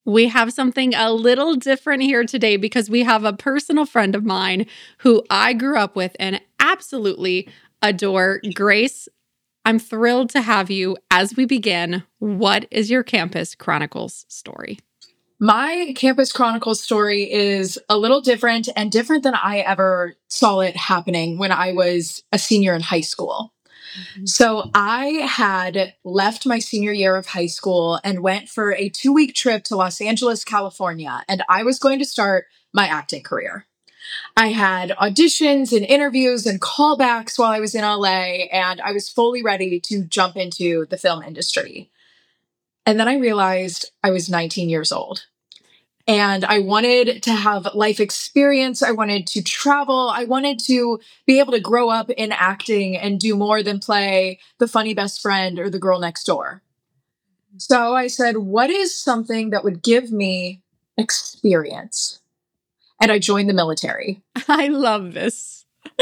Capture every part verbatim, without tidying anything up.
We have something a little different here today because we have a personal friend of mine who I grew up with and absolutely adore. Grace, I'm thrilled to have you. As we begin, what is your Campus Chronicles story? My Campus Chronicles story is a little different and different than I ever saw it happening when I was a senior in high school. Mm-hmm. So I had left my senior year of high school and went for a two-week trip to Los Angeles, California, and I was going to start my acting career. I had auditions and interviews and callbacks while I was in L A, and I was fully ready to jump into the film industry. And then I realized I was nineteen years old and I wanted to have life experience. I wanted to travel. I wanted to be able to grow up in acting and do more than play the funny best friend or the girl next door. So I said, what is something that would give me experience? And I joined the military. I love this.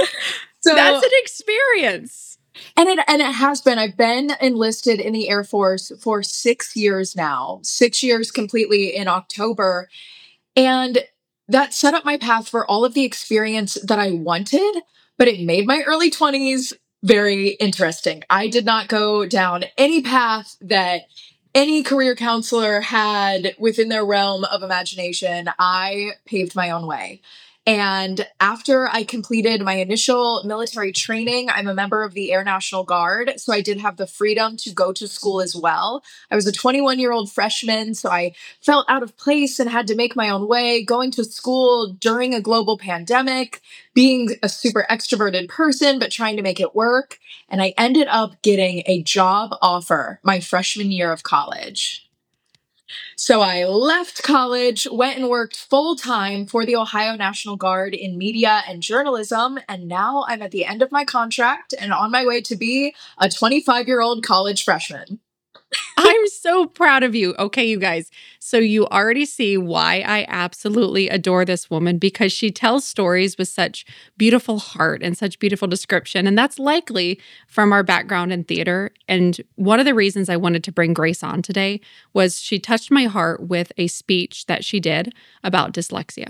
So that's an experience. And it and it has been. I've been enlisted in the Air Force for six years now, six years completely in October. And that set up my path for all of the experience that I wanted, but it made my early twenties very interesting. I did not go down any path that any career counselor had within their realm of imagination. I paved my own way. And after I completed my initial military training, I'm a member of the Air National Guard. So I did have the freedom to go to school as well. I was a twenty-one-year-old freshman, so I felt out of place and had to make my own way, going to school during a global pandemic, being a super extroverted person, but trying to make it work. And I ended up getting a job offer my freshman year of college. So I left college, went and worked full-time for the Ohio National Guard in media and journalism, and now I'm at the end of my contract and on my way to be a twenty-five-year-old college freshman. I'm so proud of you. Okay, you guys. So you already see why I absolutely adore this woman, because she tells stories with such beautiful heart and such beautiful description. And that's likely from our background in theater. And one of the reasons I wanted to bring Grace on today was she touched my heart with a speech that she did about dyslexia.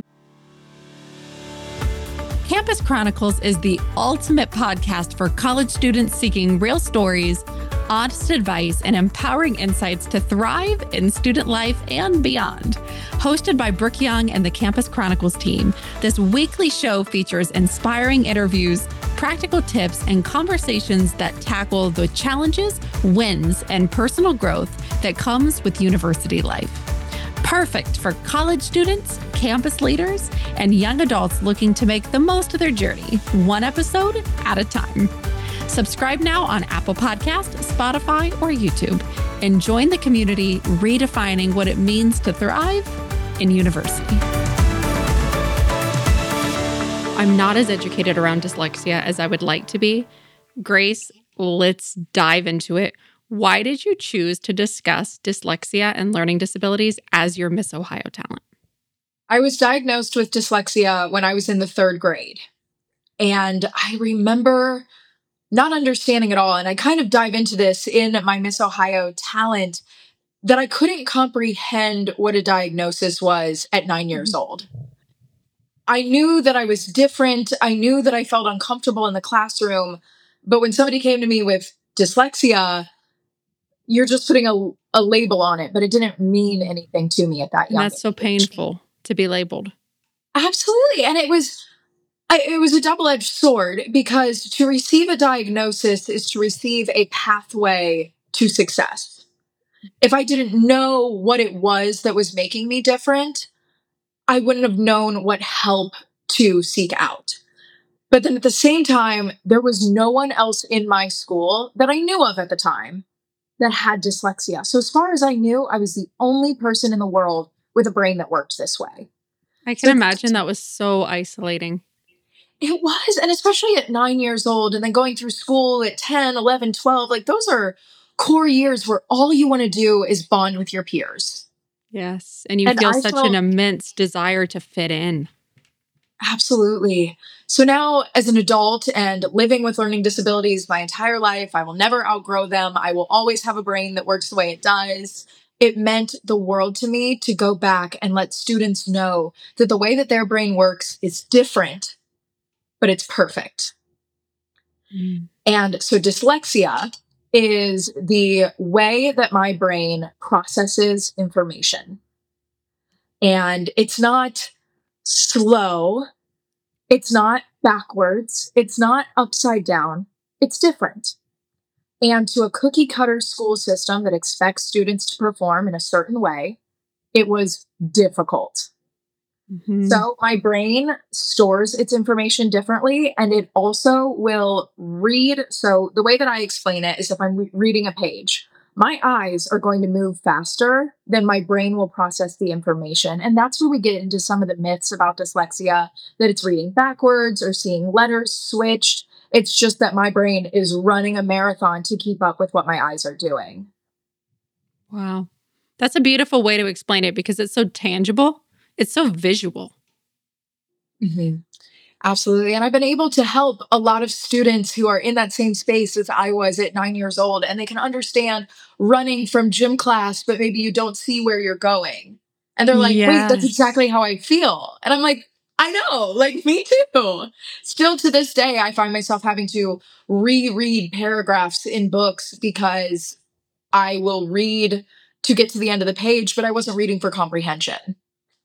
Campus Chronicles is the ultimate podcast for college students seeking real stories, honest advice, and empowering insights to thrive in student life and beyond. Hosted by Brooke Young and the Campus Chronicles team, this weekly show features inspiring interviews, practical tips, and conversations that tackle the challenges, wins, and personal growth that comes with university life. Perfect for college students, campus leaders, and young adults looking to make the most of their journey, one episode at a time. Subscribe now on Apple Podcasts, Spotify, or YouTube, and join the community redefining what it means to thrive in university. I'm not as educated around dyslexia as I would like to be. Grace, let's dive into it. Why did you choose to discuss dyslexia and learning disabilities as your Miss Ohio talent? I was diagnosed with dyslexia when I was in the third grade. And I remember not understanding at all, and I kind of dive into this in my Miss Ohio talent, that I couldn't comprehend what a diagnosis was at nine years old. I knew that I was different. I knew that I felt uncomfortable in the classroom. But when somebody came to me with dyslexia, you're just putting a, a label on it, but it didn't mean anything to me at that young age. And that's so painful to be labeled. Absolutely. And it was, I, it was a double-edged sword, because to receive a diagnosis is to receive a pathway to success. If I didn't know what it was that was making me different, I wouldn't have known what help to seek out. But then at the same time, there was no one else in my school that I knew of at the time that had dyslexia. So as far as I knew, I was the only person in the world with a brain that worked this way. I can so, imagine that was so isolating. It was. And especially at nine years old and then going through school at ten, eleven, twelve, like those are core years where all you want to do is bond with your peers. Yes. And you and feel I such felt, an immense desire to fit in. Absolutely. So now as an adult and living with learning disabilities my entire life, I will never outgrow them. I will always have a brain that works the way it does. it meant the world to me to go back and let students know that the way that their brain works is different, but it's perfect. Mm. And so dyslexia is the way that my brain processes information. And it's not slow. It's not backwards. It's not upside down. It's different. And to a cookie cutter school system that expects students to perform in a certain way, it was difficult. Mm-hmm. So my brain stores its information differently, and it also will read. So the way that I explain it is if I'm re- reading a page, my eyes are going to move faster than my brain will process the information. And that's where we get into some of the myths about dyslexia, that it's reading backwards or seeing letters switched. It's just that my brain is running a marathon to keep up with what my eyes are doing. Wow. That's a beautiful way to explain it because it's so tangible. It's so visual. Mm-hmm. Absolutely. And I've been able to help a lot of students who are in that same space as I was at nine years old, and they can understand running from gym class, but maybe you don't see where you're going. And they're like, wait, that's Yes. exactly how I feel. And I'm like, I know, like me too. Still to this day, I find myself having to reread paragraphs in books because I will read to get to the end of the page, but I wasn't reading for comprehension.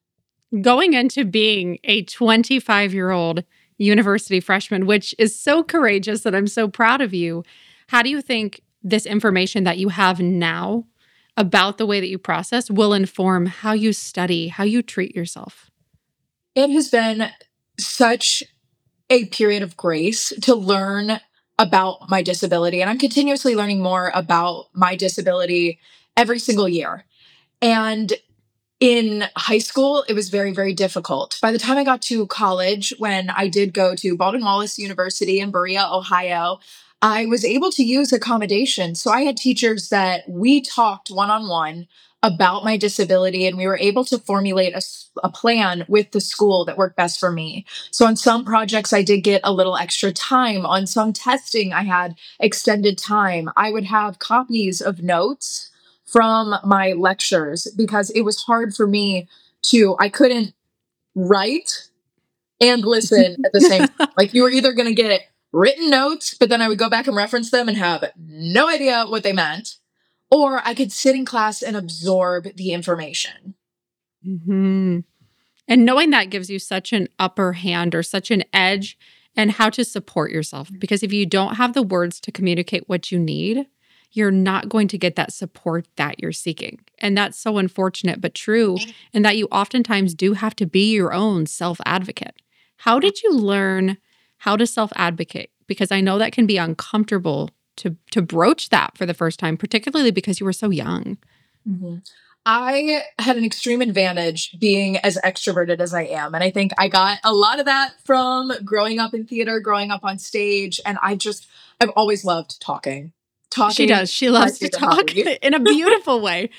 Going into being a twenty-five-year-old university freshman, which is so courageous and I'm so proud of you, how do you think this information that you have now about the way that you process will inform how you study, how you treat yourself? It has been such a period of grace to learn about my disability. And I'm continuously learning more about my disability every single year. And in high school, it was very, very difficult. By the time I got to college, when I did go to Baldwin Wallace University in Berea, Ohio, I was able to use accommodation. So I had teachers that we talked one-on-one about my disability, and we were able to formulate a, a plan with the school that worked best for me. So on some projects, I did get a little extra time. On some testing, I had extended time. I would have copies of notes from my lectures because it was hard for me to, I couldn't write and listen at the same time. Like you were either going to get written notes, but then I would go back and reference them and have no idea what they meant, or I could sit in class and absorb the information. Mm-hmm. And knowing that gives you such an upper hand or such an edge and how to support yourself. Because if you don't have the words to communicate what you need, you're not going to get that support that you're seeking. And that's so unfortunate, but true. And that you oftentimes do have to be your own self-advocate. How did you learn how to self-advocate? Because I know that can be uncomfortable to, to broach that for the first time, particularly because you were so young. Mm-hmm. I had an extreme advantage being as extroverted as I am. And I think I got a lot of that from growing up in theater, growing up on stage. And I just, I've always loved talking. Talking. She does. She loves to talk in a beautiful way.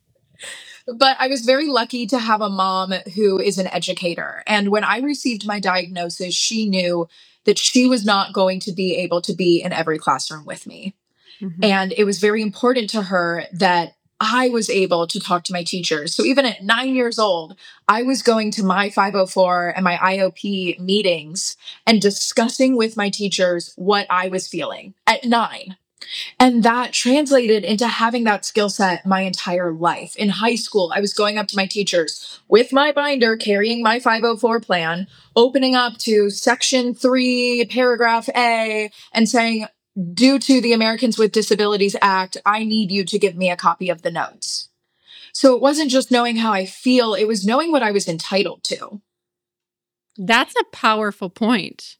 But I was very lucky to have a mom who is an educator. And when I received my diagnosis, she knew that she was not going to be able to be in every classroom with me. Mm-hmm. And it was very important to her that I was able to talk to my teachers. So even at nine years old, I was going to my five oh four and my I O P meetings and discussing with my teachers what I was feeling at nine. And that translated into having that skill set my entire life. In high school, I was going up to my teachers with my binder, carrying my five oh four plan, opening up to section three, paragraph A, and saying, due to the Americans with Disabilities Act, I need you to give me a copy of the notes. So it wasn't just knowing how I feel, it was knowing what I was entitled to. That's a powerful point.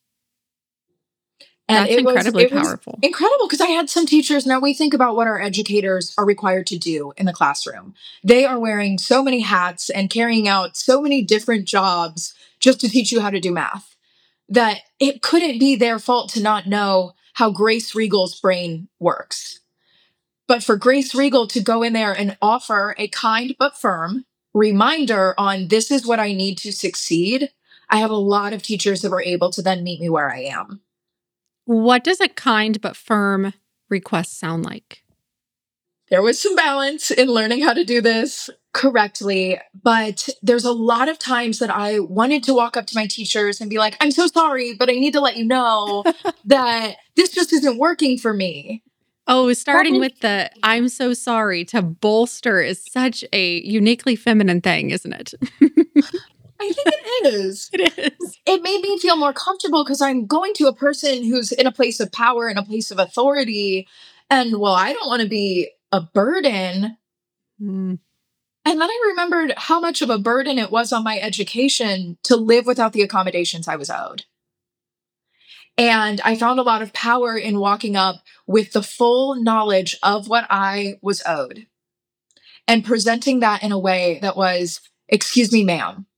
And That's it incredibly was, it powerful. Was incredible because I had some teachers. Now we think about what our educators are required to do in the classroom. They are wearing so many hats and carrying out so many different jobs just to teach you how to do math that it couldn't be their fault to not know how Grace Regal's brain works. But for Grace Regal to go in there and offer a kind but firm reminder on this is what I need to succeed, I have a lot of teachers that were able to then meet me where I am. What does a kind but firm request sound like? there was some balance in learning how to do this correctly. But there's a lot of times that I wanted to walk up to my teachers and be like, I'm so sorry, but I need to let you know that this just isn't working for me. Oh, starting with the I'm so sorry to bolster is such a uniquely feminine thing, isn't it? I think it is. It is. It made me feel more comfortable because I'm going to a person who's in a place of power, in a place of authority. And well, I don't want to be a burden. Mm. And then I remembered how much of a burden it was on my education to live without the accommodations I was owed. And I found a lot of power in walking up with the full knowledge of what I was owed and presenting that in a way that was, excuse me, ma'am,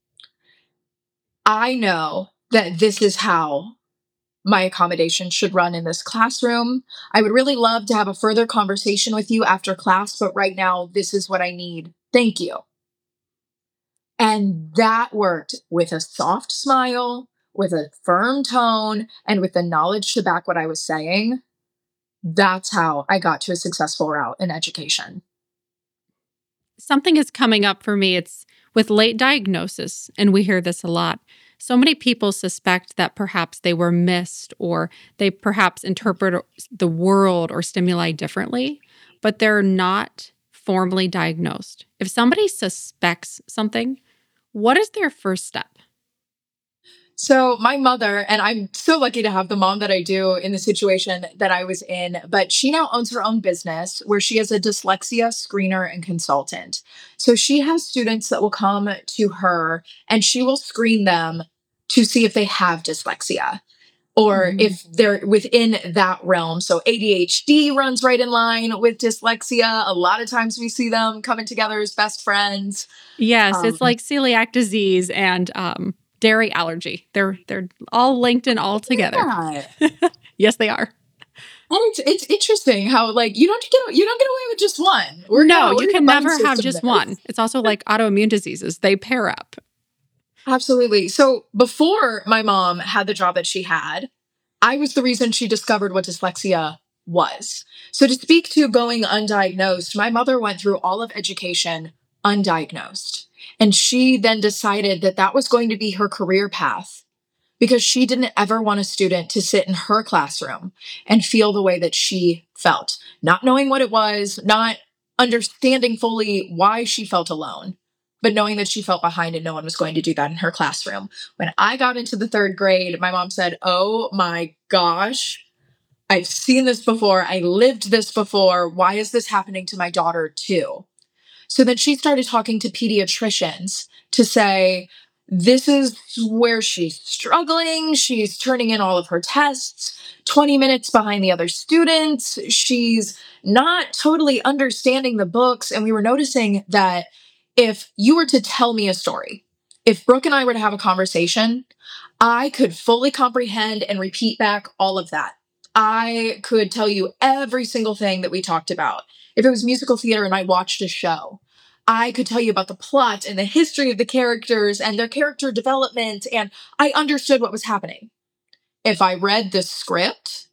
I know that this is how my accommodation should run in this classroom. I would really love to have a further conversation with you after class, but right now, this is what I need. Thank you. And that worked with a soft smile, with a firm tone, and with the knowledge to back what I was saying. That's how I got to a successful route in education. Something is coming up for me. It's with late diagnosis, and we hear this a lot. So many people suspect that perhaps they were missed or they perhaps interpret the world or stimuli differently, but they're not formally diagnosed. If somebody suspects something, what is their first step? So my mother, and I'm so lucky to have the mom that I do in the situation that I was in, but she now owns her own business where she is a dyslexia screener and consultant. So she has students that will come to her and she will screen them to see if they have dyslexia or mm-hmm. if they're within that realm. So A D H D runs right in line with dyslexia. A lot of times we see them coming together as best friends. Yes, um, it's like celiac disease and um dairy allergy. They're they're all linked in all together. Yeah. Yes, they are. And it's it's interesting how like you don't get you don't get away with just one. We're no, not, you can never have just one. It's also like autoimmune diseases. They pair up. Absolutely. So before my mom had the job that she had, I was the reason she discovered what dyslexia was. So to speak to going undiagnosed, my mother went through all of education undiagnosed. And she then decided that that was going to be her career path because she didn't ever want a student to sit in her classroom and feel the way that she felt, not knowing what it was, not understanding fully why she felt alone, but knowing that she felt behind and no one was going to do that in her classroom. When I got into the third grade, my mom said, oh my gosh, I've seen this before. I lived this before. Why is this happening to my daughter too? So then she started talking to pediatricians to say, this is where she's struggling. She's turning in all of her tests, twenty minutes behind the other students. She's not totally understanding the books. And we were noticing that if you were to tell me a story, if Brooke and I were to have a conversation, I could fully comprehend and repeat back all of that. I could tell you every single thing that we talked about. If it was musical theater and I watched a show, I could tell you about the plot and the history of the characters and their character development, and I understood what was happening. If I read the script,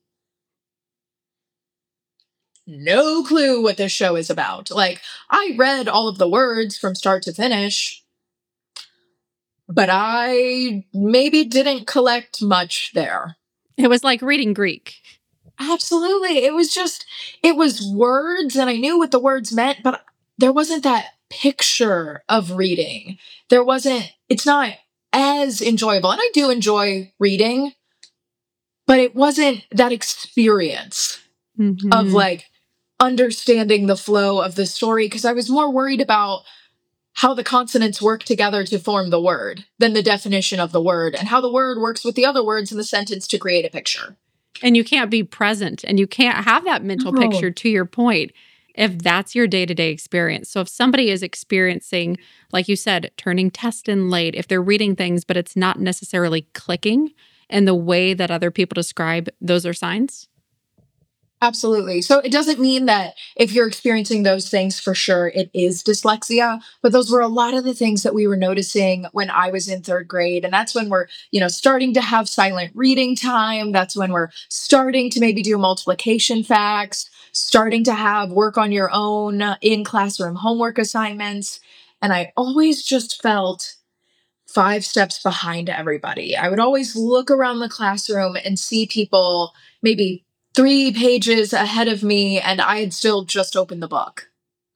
no clue what this show is about. Like, I read all of the words from start to finish, but I maybe didn't collect much there. It was like reading Greek. Absolutely. It was just, it was words and I knew what the words meant, but there wasn't that picture of reading. There wasn't, it's not as enjoyable. And I do enjoy reading, but it wasn't that experience mm-hmm. of like understanding the flow of the story because I was more worried about how the consonants work together to form the word than the definition of the word and how the word works with the other words in the sentence to create a picture. And you can't be present and you can't have that mental No. picture, to your point, if that's your day-to-day experience. So if somebody is experiencing, like you said, turning test in late, if they're reading things, but it's not necessarily clicking in the way that other people describe, those are signs? Absolutely. So it doesn't mean that if you're experiencing those things, for sure, it is dyslexia. But those were a lot of the things that we were noticing when I was in third grade. And that's when we're, you know, starting to have silent reading time. That's when we're starting to maybe do multiplication facts. starting to have work on your own in classroom homework assignments. And I always just felt five steps behind everybody. I would always look around the classroom and see people maybe three pages ahead of me, and I had still just opened the book.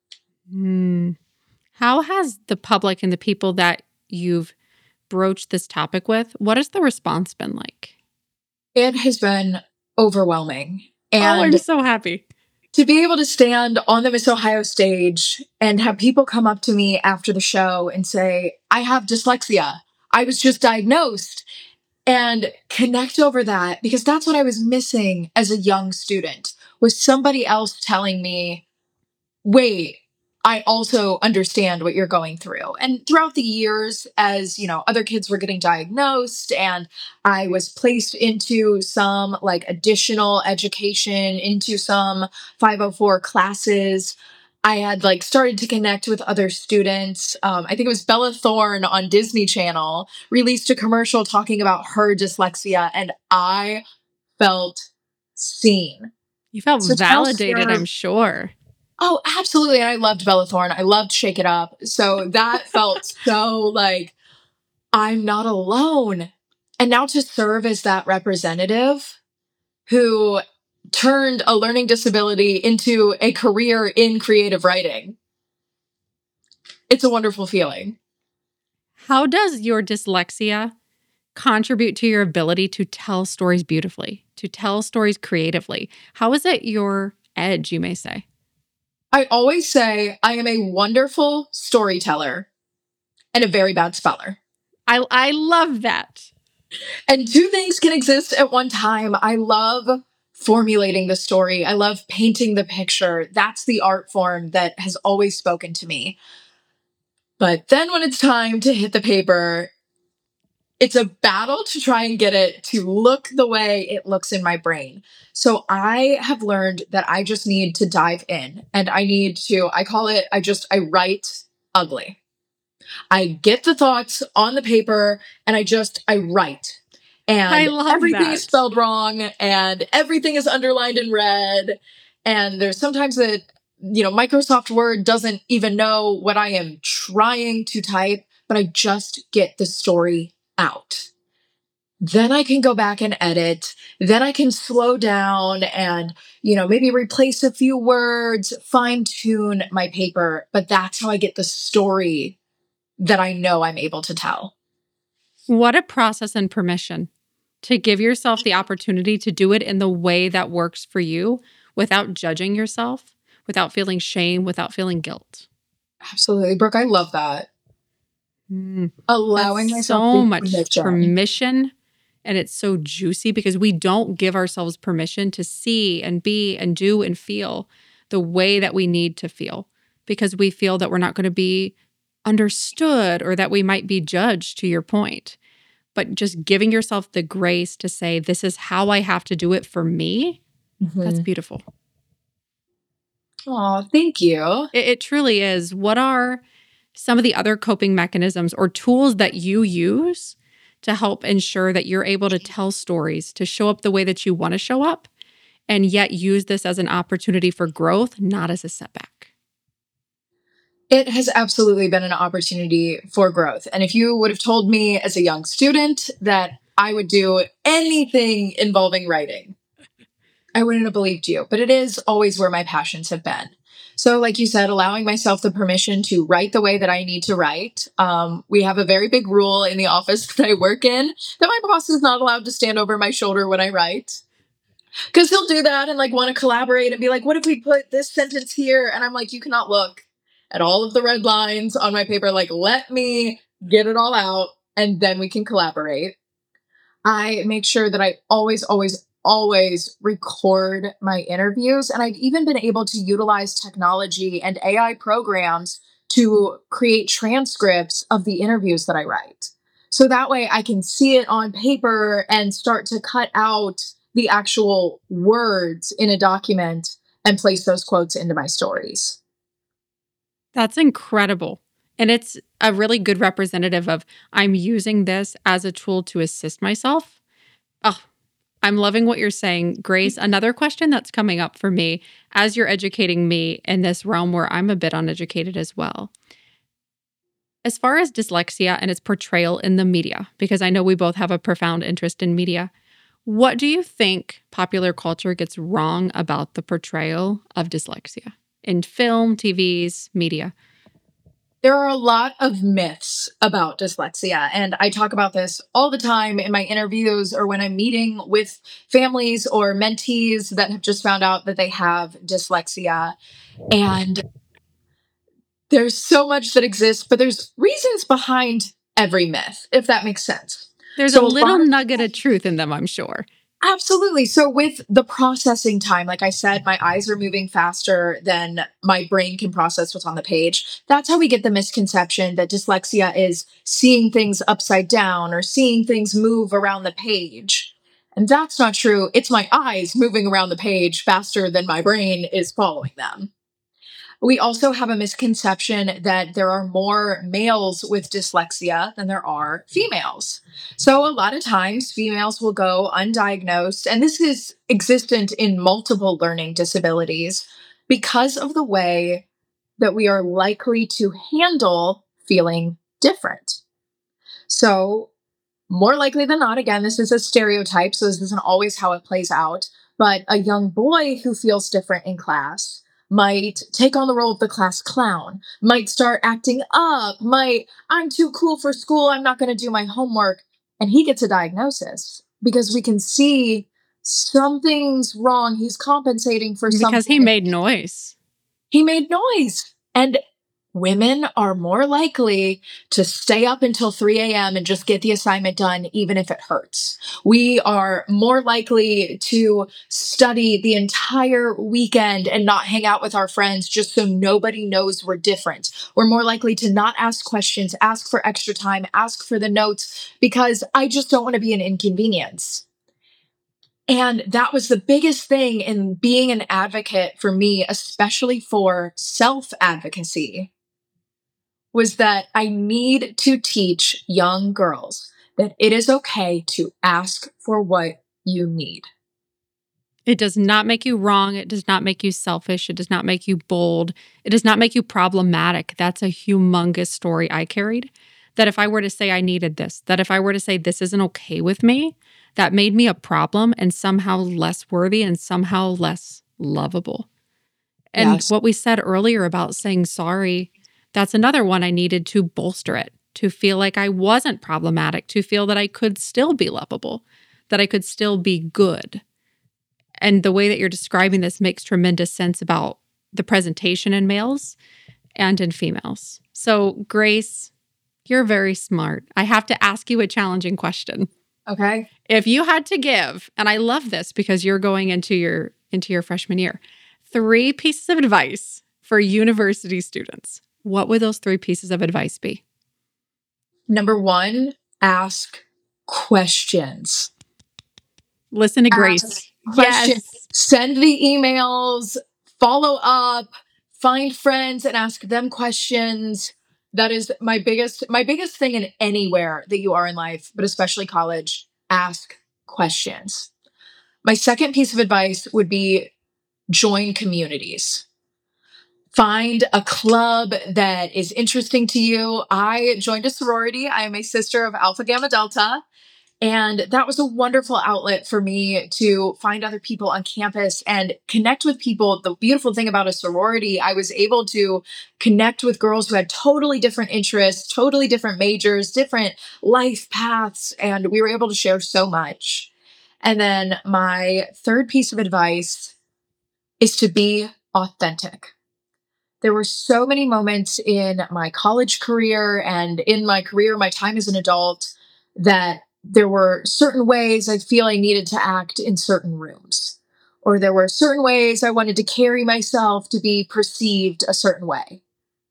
Mm. How has the public and the people that you've broached this topic with, what has the response been like? It has been overwhelming. And oh, I'm so happy. To be able to stand on the Miss Ohio stage and have people come up to me after the show and say, I have dyslexia. I was just diagnosed, and connect over that, because that's what I was missing as a young student, was somebody else telling me, wait, I also understand what you're going through. And throughout the years, as you know, other kids were getting diagnosed and I was placed into some like additional education, into some five oh four classes, I had like started to connect with other students. Um, I think it was Bella Thorne on Disney Channel released a commercial talking about her dyslexia, and I felt seen. You felt So validated, I'm sure. Oh, absolutely. And I loved Bella Thorne. I loved Shake It Up. So that felt so like, I'm not alone. And now to serve as that representative who turned a learning disability into a career in creative writing, it's a wonderful feeling. How does your dyslexia contribute to your ability to tell stories beautifully, to tell stories creatively? How is it your edge, you may say? I always say I am a wonderful storyteller and a very bad speller. I I love that. And two things can exist at one time. I love formulating the story. I love painting the picture. That's the art form that has always spoken to me. But then when it's time to hit the paper, it's a battle to try and get it to look the way it looks in my brain. So I have learned that I just need to dive in, and I need to, I call it, I just, I write ugly. I get the thoughts on the paper and I just, I write. And I love everything that. is spelled wrong and everything is underlined in red. And there's sometimes that, you know, Microsoft Word doesn't even know what I am trying to type, but I just get the story out. Then I can go back and edit. Then I can slow down and, you know, maybe replace a few words, fine tune my paper. But that's how I get the story that I know I'm able to tell. What a process and permission to give yourself the opportunity to do it in the way that works for you without judging yourself, without feeling shame, without feeling guilt. Absolutely. Brooke, I love that. Mm. Allowing That's myself so the much permission. permission, and it's so juicy because we don't give ourselves permission to see and be and do and feel the way that we need to feel, because we feel that we're not going to be understood or that we might be judged, to your point. But just giving yourself the grace to say, this is how I have to do it for me, Mm-hmm. that's beautiful. Oh, thank you. It, it truly is. What are some of the other coping mechanisms or tools that you use to help ensure that you're able to tell stories, to show up the way that you want to show up, and yet use this as an opportunity for growth, not as a setback? It has absolutely been an opportunity for growth. And if you would have told me as a young student that I would do anything involving writing, I wouldn't have believed you. But it is always where my passions have been. So like you said, allowing myself the permission to write the way that I need to write. Um, we have a very big rule in the office that I work in that my boss is not allowed to stand over my shoulder when I write. Because he'll do that and like want to collaborate and be like, what if we put this sentence here? And I'm like, you cannot look at all of the red lines on my paper. Like, let me get it all out and then we can collaborate. I make sure that I always, always, always record my interviews. And I've even been able to utilize technology and A I programs to create transcripts of the interviews that I write. So that way I can see it on paper and start to cut out the actual words in a document and place those quotes into my stories. That's incredible. And it's a really good representative of, I'm using this as a tool to assist myself. Oh, I'm loving what you're saying. Grace, another question that's coming up for me as you're educating me in this realm where I'm a bit uneducated as well. As far as dyslexia and its portrayal in the media, because I know we both have a profound interest in media, what do you think popular culture gets wrong about the portrayal of dyslexia in film, T Vs, media? There are a lot of myths about dyslexia, and I talk about this all the time in my interviews or when I'm meeting with families or mentees that have just found out that they have dyslexia. And there's so much that exists, but there's reasons behind every myth, if that makes sense. There's So a little lot- nugget of truth in them, I'm sure. Absolutely. So with the processing time, like I said, my eyes are moving faster than my brain can process what's on the page. That's how we get the misconception that dyslexia is seeing things upside down or seeing things move around the page. And that's not true. It's my eyes moving around the page faster than my brain is following them. We also have a misconception that there are more males with dyslexia than there are females. So a lot of times females will go undiagnosed, and this is existent in multiple learning disabilities because of the way that we are likely to handle feeling different. So more likely than not, again, this is a stereotype, so this isn't always how it plays out, but a young boy who feels different in class might take on the role of the class clown, might start acting up, might, I'm too cool for school, I'm not going to do my homework. And he gets a diagnosis because we can see something's wrong. He's compensating for something. Because he made noise. He made noise. And women are more likely to stay up until three a.m. and just get the assignment done, even if it hurts. We are more likely to study the entire weekend and not hang out with our friends just so nobody knows we're different. We're more likely to not ask questions, ask for extra time, ask for the notes, because I just don't want to be an inconvenience. And that was the biggest thing in being an advocate for me, especially for self-advocacy, was that I need to teach young girls that it is okay to ask for what you need. It does not make you wrong. It does not make you selfish. It does not make you bold. It does not make you problematic. That's a humongous story I carried. That if I were to say I needed this, that if I were to say this isn't okay with me, that made me a problem and somehow less worthy and somehow less lovable. And Yes. what we said earlier about saying sorry, that's another one I needed to bolster it, to feel like I wasn't problematic, to feel that I could still be lovable, that I could still be good. And the way that you're describing this makes tremendous sense about the presentation in males and in females. So, Grace, you're very smart. I have to ask you a challenging question. Okay. If you had to give, and I love this because you're going into your into your freshman year, three pieces of advice for university students, what would those three pieces of advice be? Number one, ask questions. Listen to Grace. Ask questions. Yes. Send the emails, follow up, find friends and ask them questions. That is my biggest, my biggest thing in anywhere that you are in life, but especially college, ask questions. My second piece of advice would be join communities. Find a club that is interesting to you. I joined a sorority. I am a sister of Alpha Gamma Delta. And that was a wonderful outlet for me to find other people on campus and connect with people. The beautiful thing about a sorority, I was able to connect with girls who had totally different interests, totally different majors, different life paths, and we were able to share so much. And then my third piece of advice is to be authentic. There were so many moments in my college career and in my career, my time as an adult, that there were certain ways I feel I needed to act in certain rooms, or there were certain ways I wanted to carry myself to be perceived a certain way.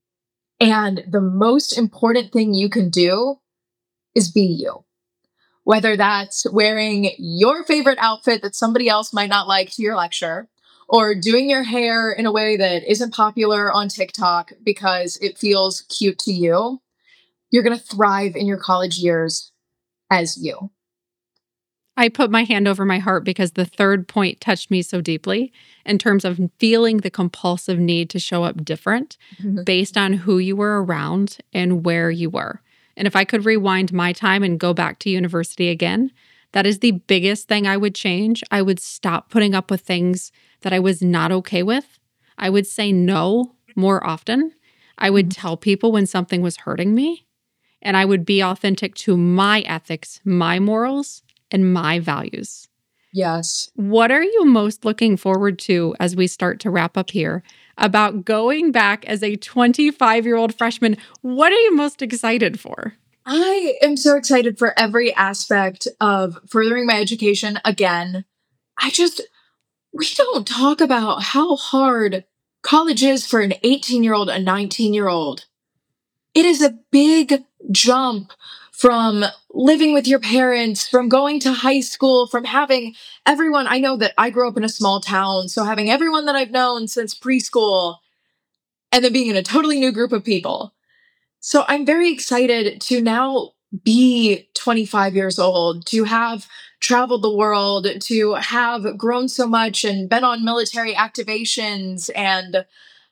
And the most important thing you can do is be you. Whether that's wearing your favorite outfit that somebody else might not like to your lecture, or doing your hair in a way that isn't popular on TikTok because it feels cute to you, you're going to thrive in your college years as you. I put my hand over my heart because the third point touched me so deeply in terms of feeling the compulsive need to show up different mm-hmm. based on who you were around and where you were. And if I could rewind my time and go back to university again, that is the biggest thing I would change. I would stop putting up with things that I was not okay with. I would say no more often. I would mm-hmm. tell people when something was hurting me, and I would be authentic to my ethics, my morals, and my values. Yes. What are you most looking forward to as we start to wrap up here about going back as a twenty-five-year-old freshman? What are you most excited for? I am so excited for every aspect of furthering my education again. I just, we don't talk about how hard college is for an eighteen-year-old, a nineteen-year-old. It is a big jump from living with your parents, from going to high school, from having everyone. I know that I grew up in a small town, so having everyone that I've known since preschool and then being in a totally new group of people. So I'm very excited to now be twenty-five years old, to have traveled the world, to have grown so much and been on military activations and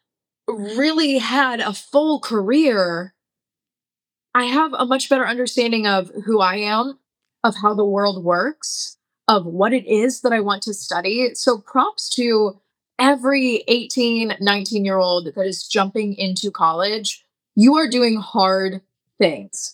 really had a full career. I have a much better understanding of who I am, of how the world works, of what it is that I want to study. So props to every eighteen, nineteen-year-old that is jumping into college. You are doing hard things.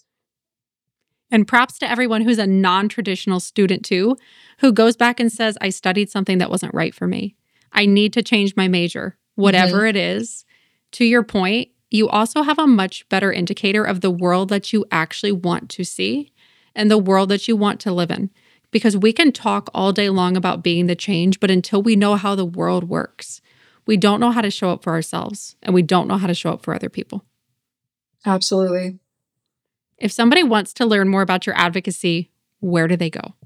And props to everyone who's a non-traditional student too, who goes back and says, I studied something that wasn't right for me. I need to change my major, whatever mm-hmm. it is. To your point, you also have a much better indicator of the world that you actually want to see and the world that you want to live in. Because we can talk all day long about being the change, but until we know how the world works, we don't know how to show up for ourselves and we don't know how to show up for other people. Absolutely. If somebody wants to learn more about your advocacy, where do they go?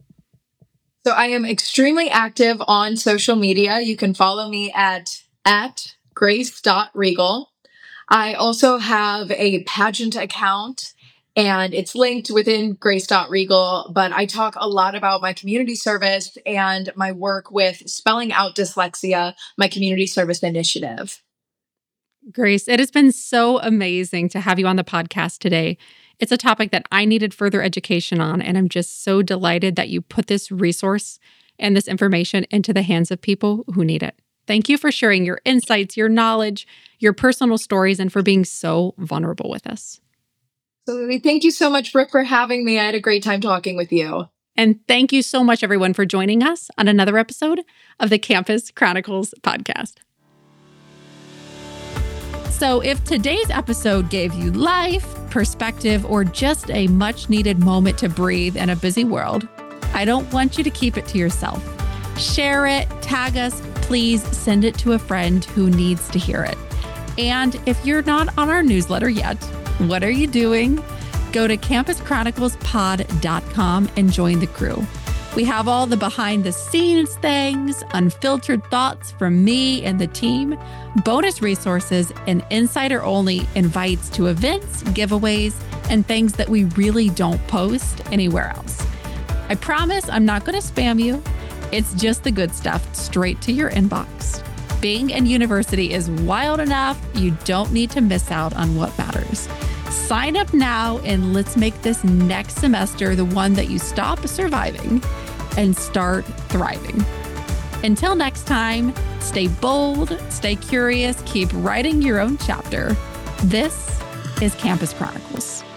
So I am extremely active on social media. You can follow me at, at grace dot regal. I also have a pageant account, and it's linked within grace dot regal, but I talk a lot about my community service and my work with Spelling Out Dyslexia, my community service initiative. Grace, it has been so amazing to have you on the podcast today. It's a topic that I needed further education on, and I'm just so delighted that you put this resource and this information into the hands of people who need it. Thank you for sharing your insights, your knowledge, your personal stories, and for being so vulnerable with us. Absolutely. Thank you so much, Brooke, for having me. I had a great time talking with you. And thank you so much, everyone, for joining us on another episode of the Campus Chronicles podcast. So if today's episode gave you life, perspective, or just a much-needed moment to breathe in a busy world, I don't want you to keep it to yourself. Share it, tag us, please send it to a friend who needs to hear it. And if you're not on our newsletter yet, what are you doing? Go to campus chronicles pod dot com and join the crew. We have all the behind-the-scenes things, unfiltered thoughts from me and the team, bonus resources, and insider-only invites to events, giveaways, and things that we really don't post anywhere else. I promise I'm not going to spam you. It's just the good stuff straight to your inbox. Being in university is wild enough. You don't need to miss out on what matters. Sign up now and let's make this next semester the one that you stop surviving and start thriving. Until next time, stay bold, stay curious, keep writing your own chapter. This is Campus Chronicles.